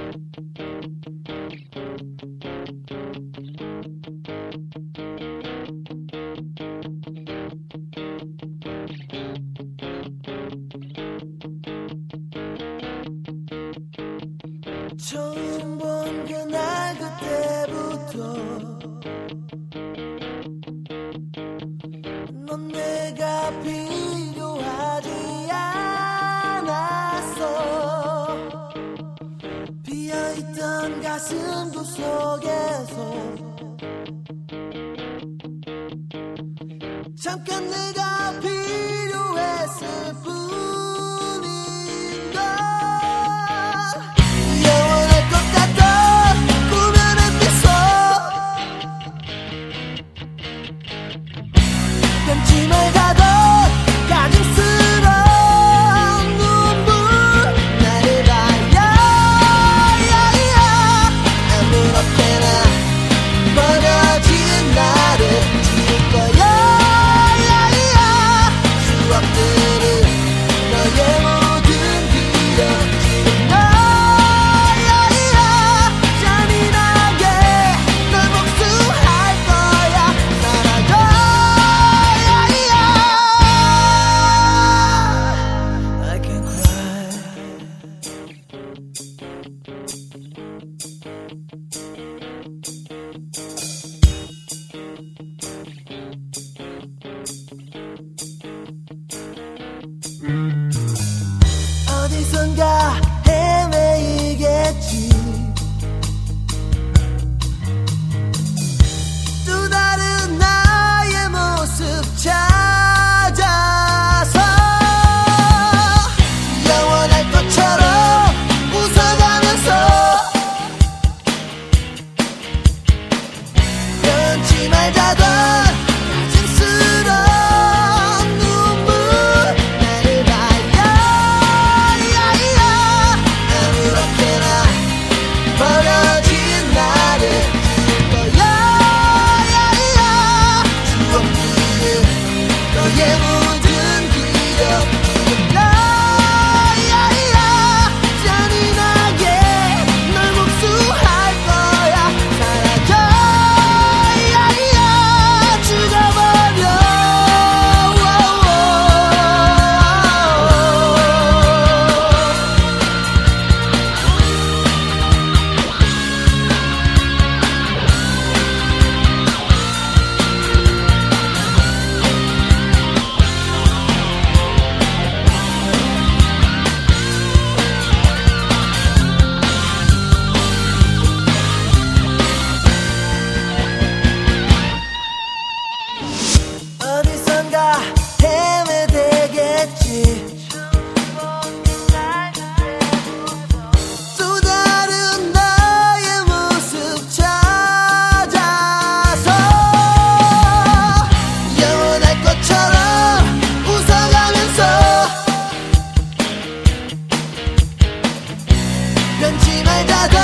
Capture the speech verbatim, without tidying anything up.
처음 본 그날 그때부터 넌 내가 필요하지 않았어. 비어있던 가슴 속에서 잠깐 내가 필요했을 뿐인걸. 영원할 것 같던 꿈의 빛소 변치 말자던 가증스러운 눈물 나를 봐야 아무렇게나 버려진 나를 지울 거야. 추억들은 너의 모든 기억 지금 너야. 잔인하게 널 복수할 거야. 사라져. I can cry. 어디선가 헤매이겠지. 또 다른 나의 모습 찾아서 영원할 것처럼 웃어가면서 변치 말자던 가증스러운 눈물 나를 봐야 아무렇게나 버려진 나를 지울 거야. 추억들은 너의 모든 기억 지금 너야. 잔인하게 널 복수할 거야. 사라져. 죽어버려. 어디선가 헤매되겠지. 또 다른 나의 모습 찾아서 영원할 것처럼 웃어가면서 변치 말자던